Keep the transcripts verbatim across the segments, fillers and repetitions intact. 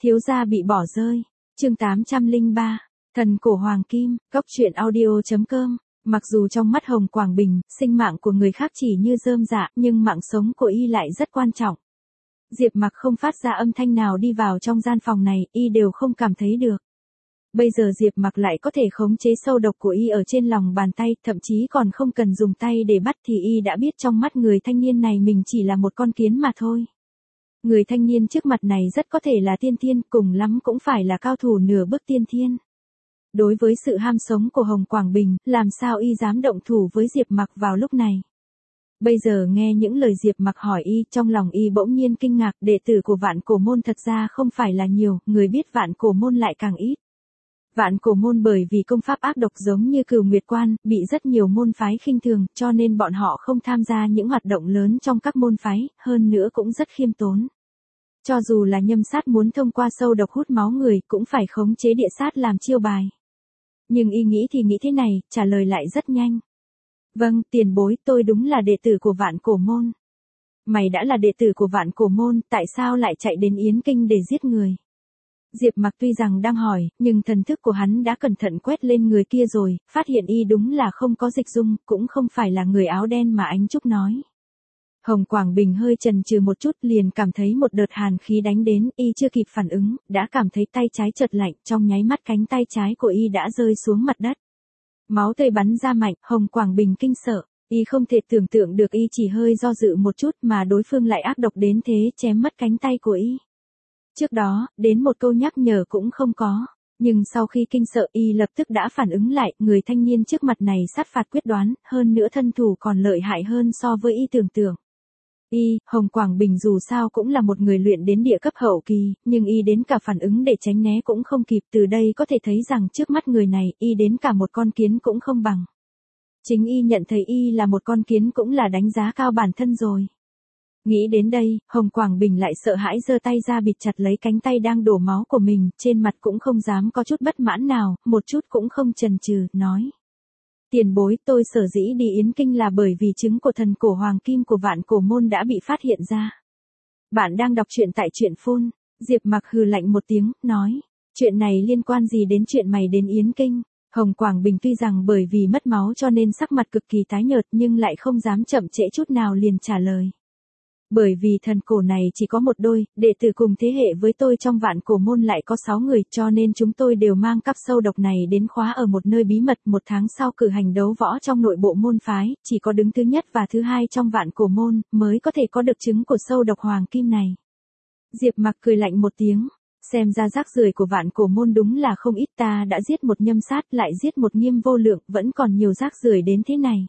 Thiếu gia bị bỏ rơi. Chương tám trăm lẻ ba. Thần cổ hoàng kim. Cốc truyện audio chấm com. Mặc dù trong mắt Hồng Quảng Bình, sinh mạng của người khác chỉ như rơm rạ, nhưng mạng sống của y lại rất quan trọng. Diệp Mặc không phát ra âm thanh nào đi vào trong gian phòng này, y đều không cảm thấy được. Bây giờ Diệp Mặc lại có thể khống chế sâu độc của y ở trên lòng bàn tay, thậm chí còn không cần dùng tay để bắt thì y đã biết trong mắt người thanh niên này mình chỉ là một con kiến mà thôi. Người thanh niên trước mặt này rất có thể là tiên thiên, cùng lắm cũng phải là cao thủ nửa bước tiên thiên. Đối với sự ham sống của Hồng Quảng Bình, làm sao y dám động thủ với Diệp Mặc vào lúc này. Bây giờ nghe những lời Diệp Mặc hỏi y, trong lòng y bỗng nhiên kinh ngạc, đệ tử của Vạn Cổ Môn thật ra không phải là nhiều, người biết Vạn Cổ Môn lại càng ít. Vạn Cổ Môn bởi vì công pháp ác độc giống như Cửu Nguyệt Quan, bị rất nhiều môn phái khinh thường, cho nên bọn họ không tham gia những hoạt động lớn trong các môn phái, hơn nữa cũng rất khiêm tốn. Cho dù là Nhâm Sát muốn thông qua sâu độc hút máu người, cũng phải khống chế địa sát làm chiêu bài. Nhưng y nghĩ thì nghĩ thế này, trả lời lại rất nhanh. Vâng, tiền bối, tôi đúng là đệ tử của Vạn Cổ Môn. Mày đã là đệ tử của Vạn Cổ Môn, tại sao lại chạy đến Yến Kinh để giết người? Diệp Mặc tuy rằng đang hỏi, nhưng thần thức của hắn đã cẩn thận quét lên người kia rồi, phát hiện y đúng là không có dịch dung, cũng không phải là người áo đen mà Ánh Trúc nói. Hồng Quảng Bình hơi chần chừ một chút, liền cảm thấy một đợt hàn khí đánh đến, y chưa kịp phản ứng, đã cảm thấy tay trái chợt lạnh, trong nháy mắt cánh tay trái của y đã rơi xuống mặt đất. Máu tươi bắn ra mạnh, Hồng Quảng Bình kinh sợ, y không thể tưởng tượng được y chỉ hơi do dự một chút mà đối phương lại ác độc đến thế, chém mất cánh tay của y. Trước đó, đến một câu nhắc nhở cũng không có, nhưng sau khi kinh sợ y lập tức đã phản ứng lại, người thanh niên trước mặt này sát phạt quyết đoán, hơn nữa thân thủ còn lợi hại hơn so với y tưởng tượng. Y, Hồng Quảng Bình dù sao cũng là một người luyện đến địa cấp hậu kỳ, nhưng y đến cả phản ứng để tránh né cũng không kịp, từ đây có thể thấy rằng trước mắt người này, y đến cả một con kiến cũng không bằng. Chính y nhận thấy y là một con kiến cũng là đánh giá cao bản thân rồi. Nghĩ đến đây, Hồng Quảng Bình lại sợ hãi giơ tay ra bịt chặt lấy cánh tay đang đổ máu của mình, trên mặt cũng không dám có chút bất mãn nào, một chút cũng không chần chừ, nói. Tiền bối, tôi sở dĩ đi Yến Kinh là bởi vì trứng của thần cổ hoàng kim của Vạn Cổ Môn đã bị phát hiện ra. Bạn đang đọc truyện tại truyện phun. Diệp Mặc hừ lạnh một tiếng, nói. Chuyện này liên quan gì đến chuyện mày đến Yến Kinh? Hồng Quảng Bình tuy rằng bởi vì mất máu cho nên sắc mặt cực kỳ tái nhợt nhưng lại không dám chậm trễ chút nào liền trả lời. Bởi vì thần cổ này chỉ có một đôi, đệ tử cùng thế hệ với tôi trong Vạn Cổ Môn lại có sáu người, cho nên chúng tôi đều mang cắp sâu độc này đến khóa ở một nơi bí mật, một tháng sau cử hành đấu võ trong nội bộ môn phái, chỉ có đứng thứ nhất và thứ hai trong Vạn Cổ Môn, mới có thể có được trứng của sâu độc hoàng kim này. Diệp Mặc cười lạnh một tiếng, xem ra rác rưởi của Vạn Cổ Môn đúng là không ít, ta đã giết một Nhâm Sát lại giết một Nghiêm Vô Lượng, vẫn còn nhiều rác rưởi đến thế này.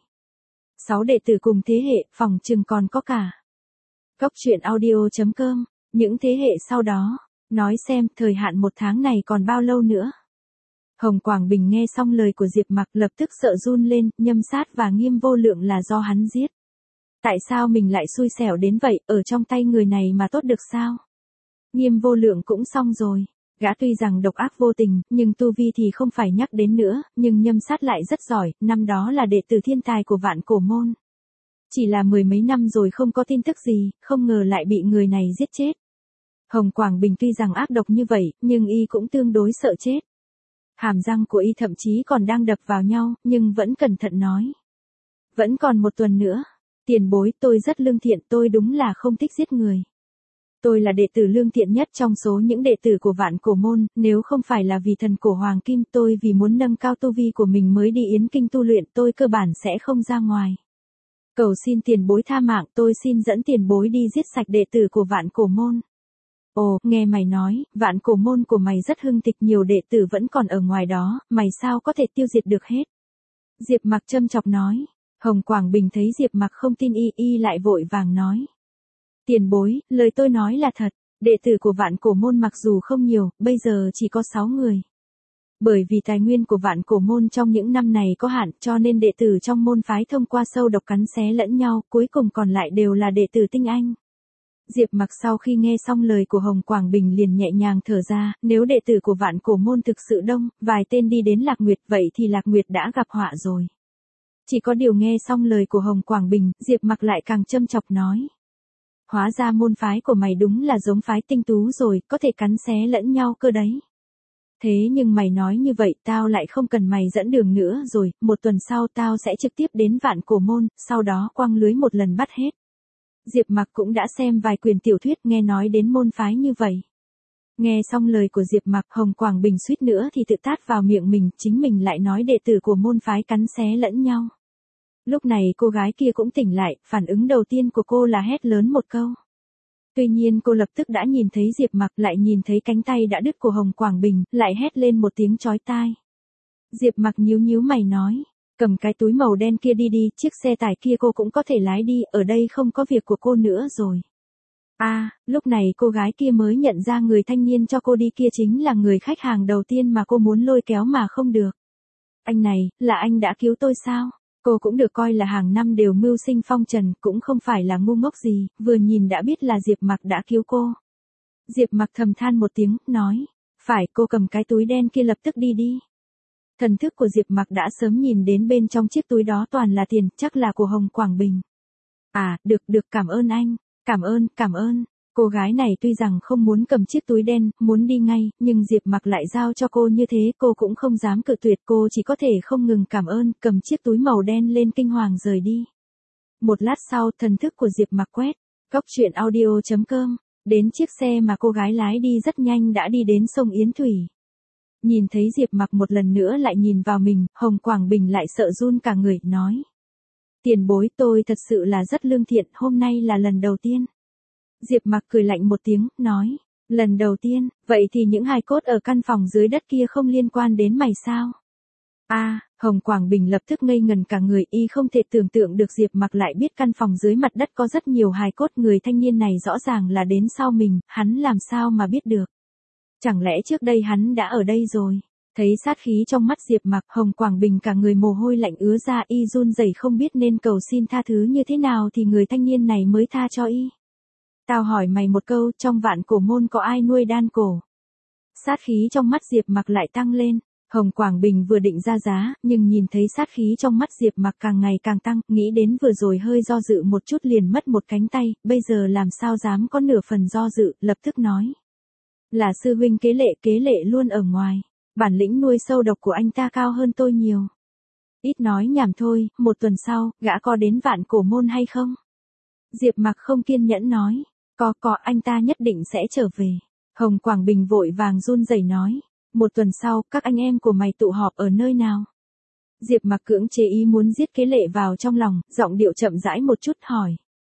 Sáu đệ tử cùng thế hệ, phòng chừng còn có cả. Cốc truyện audio chấm com, những thế hệ sau đó, nói xem thời hạn một tháng này còn bao lâu nữa. Hồng Quảng Bình nghe xong lời của Diệp Mặc lập tức sợ run lên, Nhâm Sát và Nghiêm Vô Lượng là do hắn giết. Tại sao mình lại xui xẻo đến vậy, ở trong tay người này mà tốt được sao? Nghiêm Vô Lượng cũng xong rồi, gã tuy rằng độc ác vô tình, nhưng tu vi thì không phải nhắc đến nữa, nhưng Nhâm Sát lại rất giỏi, năm đó là đệ tử thiên tài của Vạn Cổ Môn. Chỉ là mười mấy năm rồi không có tin tức gì, không ngờ lại bị người này giết chết. Hồng Quảng Bình tuy rằng ác độc như vậy, nhưng y cũng tương đối sợ chết. Hàm răng của y thậm chí còn đang đập vào nhau, nhưng vẫn cẩn thận nói. Vẫn còn một tuần nữa. Tiền bối, tôi rất lương thiện, tôi đúng là không thích giết người. Tôi là đệ tử lương thiện nhất trong số những đệ tử của Vạn Cổ Môn, nếu không phải là vì thần cổ hoàng kim, tôi vì muốn nâng cao tu vi của mình mới đi Yến Kinh tu luyện, tôi cơ bản sẽ không ra ngoài. Cầu xin tiền bối tha mạng, tôi xin dẫn tiền bối đi giết sạch đệ tử của Vạn Cổ Môn. Ồ, nghe mày nói, Vạn Cổ Môn của mày rất hưng tịch, nhiều đệ tử vẫn còn ở ngoài đó, mày sao có thể tiêu diệt được hết? Diệp Mặc châm chọc nói. Hồng Quảng Bình thấy Diệp Mặc không tin y, y lại vội vàng nói. Tiền bối, lời tôi nói là thật, đệ tử của Vạn Cổ Môn mặc dù không nhiều, bây giờ chỉ có sáu người. Bởi vì tài nguyên của Vạn Cổ Môn trong những năm này có hạn, cho nên đệ tử trong môn phái thông qua sâu độc cắn xé lẫn nhau, cuối cùng còn lại đều là đệ tử tinh anh. Diệp Mặc sau khi nghe xong lời của Hồng Quảng Bình liền nhẹ nhàng thở ra, nếu đệ tử của Vạn Cổ Môn thực sự đông, vài tên đi đến Lạc Nguyệt, vậy thì Lạc Nguyệt đã gặp họa rồi. Chỉ có điều nghe xong lời của Hồng Quảng Bình, Diệp Mặc lại càng châm chọc nói. Hóa ra môn phái của mày đúng là giống phái tinh tú rồi, có thể cắn xé lẫn nhau cơ đấy. Thế nhưng mày nói như vậy tao lại không cần mày dẫn đường nữa rồi, một tuần sau tao sẽ trực tiếp đến Vạn Cổ Môn, sau đó quăng lưới một lần bắt hết. Diệp Mặc cũng đã xem vài quyển tiểu thuyết nghe nói đến môn phái như vậy. Nghe xong lời của Diệp Mặc, Hồng Quảng Bình suýt nữa thì tự tát vào miệng mình, chính mình lại nói đệ tử của môn phái cắn xé lẫn nhau. Lúc này cô gái kia cũng tỉnh lại, phản ứng đầu tiên của cô là hét lớn một câu. Tuy nhiên cô lập tức đã nhìn thấy Diệp Mặc, lại nhìn thấy cánh tay đã đứt của Hồng Quảng Bình, lại hét lên một tiếng chói tai. Diệp Mặc nhíu nhíu mày nói, cầm cái túi màu đen kia đi đi, chiếc xe tải kia cô cũng có thể lái đi, ở đây không có việc của cô nữa rồi. À, lúc này cô gái kia mới nhận ra người thanh niên cho cô đi kia chính là người khách hàng đầu tiên mà cô muốn lôi kéo mà không được. Anh này, là anh đã cứu tôi sao? Cô cũng được coi là hàng năm đều mưu sinh phong trần, cũng không phải là ngu ngốc gì, vừa nhìn đã biết là Diệp Mặc đã cứu cô. Diệp Mặc thầm than một tiếng, nói, phải, cô cầm cái túi đen kia lập tức đi đi. Thần thức của Diệp Mặc đã sớm nhìn đến bên trong chiếc túi đó toàn là tiền, chắc là của Hồng Quảng Bình. À, được được, cảm ơn anh, cảm ơn, cảm ơn. Cô gái này tuy rằng không muốn cầm chiếc túi đen, muốn đi ngay, nhưng Diệp Mặc lại giao cho cô như thế, cô cũng không dám cự tuyệt, cô chỉ có thể không ngừng cảm ơn, cầm chiếc túi màu đen lên kinh hoàng rời đi. Một lát sau, thần thức của Diệp Mặc quét, góc truyện audio chấm com, đến chiếc xe mà cô gái lái đi rất nhanh đã đi đến sông Yến Thủy. Nhìn thấy Diệp Mặc một lần nữa lại nhìn vào mình, Hồng Quảng Bình lại sợ run cả người, nói. Tiền bối, tôi thật sự là rất lương thiện, hôm nay là lần đầu tiên. Diệp Mặc cười lạnh một tiếng, nói, lần đầu tiên, vậy thì những hài cốt ở căn phòng dưới đất kia không liên quan đến mày sao? À, Hồng Quảng Bình lập tức ngây ngần cả người, y không thể tưởng tượng được Diệp Mặc lại biết căn phòng dưới mặt đất có rất nhiều hài cốt, người thanh niên này rõ ràng là đến sau mình, hắn làm sao mà biết được? Chẳng lẽ trước đây hắn đã ở đây rồi? Thấy sát khí trong mắt Diệp Mặc, Hồng Quảng Bình cả người mồ hôi lạnh ứa ra, y run rẩy không biết nên cầu xin tha thứ như thế nào thì người thanh niên này mới tha cho y. Tao hỏi mày một câu, trong Vạn Cổ Môn có ai nuôi đan cổ? Sát khí trong mắt Diệp Mặc lại tăng lên. Hồng Quảng Bình vừa định ra giá, nhưng nhìn thấy sát khí trong mắt Diệp Mặc càng ngày càng tăng, nghĩ đến vừa rồi hơi do dự một chút liền mất một cánh tay, bây giờ làm sao dám có nửa phần do dự, lập tức nói. Là sư huynh Kế Lệ, Kế Lệ luôn ở ngoài. Bản lĩnh nuôi sâu độc của anh ta cao hơn tôi nhiều. Ít nói nhảm thôi, một tuần sau, gã có đến Vạn Cổ Môn hay không? Diệp Mặc không kiên nhẫn nói. Có có, anh ta nhất định sẽ trở về. Hồng Quảng Bình vội vàng run rẩy nói. Một tuần sau, các anh em của mày tụ họp ở nơi nào? Diệp Mặc cưỡng chế ý muốn giết Kế Lệ vào trong lòng, giọng điệu chậm rãi một chút hỏi.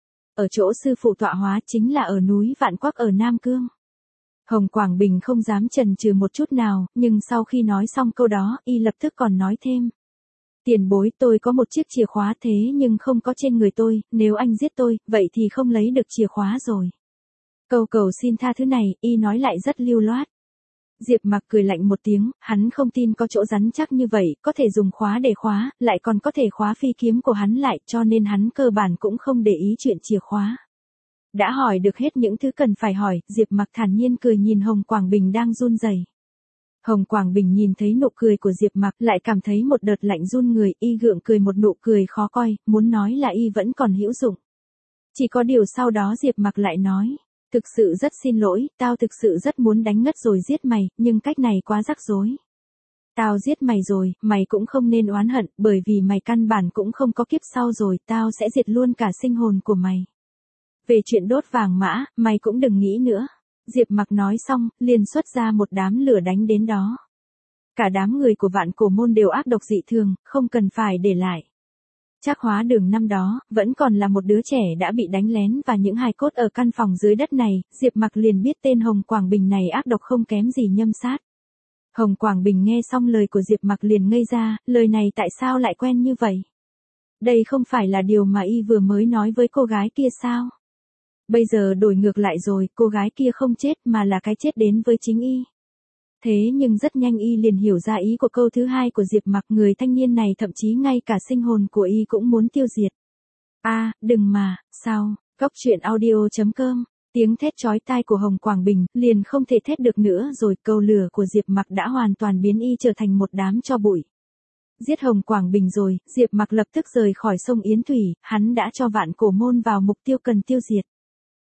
Ở chỗ sư phụ tọa hóa, chính là ở núi Vạn Quắc ở Nam Cương. Hồng Quảng Bình không dám chần chừ một chút nào, nhưng sau khi nói xong câu đó, y lập tức còn nói thêm. Tiền bối, tôi có một chiếc chìa khóa thế nhưng không có trên người tôi, nếu anh giết tôi, vậy thì không lấy được chìa khóa rồi. Câu cầu xin tha thứ này, y nói lại rất lưu loát. Diệp Mặc cười lạnh một tiếng, hắn không tin có chỗ rắn chắc như vậy, có thể dùng khóa để khóa, lại còn có thể khóa phi kiếm của hắn lại, cho nên hắn cơ bản cũng không để ý chuyện chìa khóa. Đã hỏi được hết những thứ cần phải hỏi, Diệp Mặc thản nhiên cười nhìn Hồng Quảng Bình đang run rẩy. Hồng Quảng Bình nhìn thấy nụ cười của Diệp Mặc lại cảm thấy một đợt lạnh run người, y gượng cười một nụ cười khó coi, muốn nói là y vẫn còn hữu dụng. Chỉ có điều sau đó Diệp Mặc lại nói, thực sự rất xin lỗi, tao thực sự rất muốn đánh ngất rồi giết mày, nhưng cách này quá rắc rối. Tao giết mày rồi, mày cũng không nên oán hận, bởi vì mày căn bản cũng không có kiếp sau rồi, tao sẽ diệt luôn cả sinh hồn của mày. Về chuyện đốt vàng mã, mày cũng đừng nghĩ nữa. Diệp Mặc nói xong, liền xuất ra một đám lửa đánh đến đó. Cả đám người của Vạn Cổ Môn đều ác độc dị thường, không cần phải để lại. Trác Hóa Đường năm đó, vẫn còn là một đứa trẻ đã bị đánh lén và những hài cốt ở căn phòng dưới đất này, Diệp Mặc liền biết tên Hồng Quảng Bình này ác độc không kém gì Nhâm Sát. Hồng Quảng Bình nghe xong lời của Diệp Mặc liền ngây ra, lời này tại sao lại quen như vậy? Đây không phải là điều mà y vừa mới nói với cô gái kia sao? Bây giờ đổi ngược lại rồi, cô gái kia không chết mà là cái chết đến với chính y. Thế nhưng rất nhanh y liền hiểu ra ý của câu thứ hai của Diệp Mặc, người thanh niên này thậm chí ngay cả sinh hồn của y cũng muốn tiêu diệt. A, à, đừng mà, sao? Góc truyện audio chấm com. Tiếng thét chói tai của Hồng Quảng Bình liền không thể thét được nữa rồi, câu lửa của Diệp Mặc đã hoàn toàn biến y trở thành một đám tro bụi. Giết Hồng Quảng Bình rồi, Diệp Mặc lập tức rời khỏi sông Yến Thủy, hắn đã cho Vạn Cổ Môn vào mục tiêu cần tiêu diệt.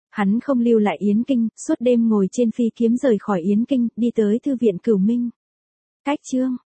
Hắn không lưu lại Yến Kinh, suốt đêm ngồi trên phi kiếm rời khỏi Yến Kinh, đi tới thư viện Cửu Minh. Cách chương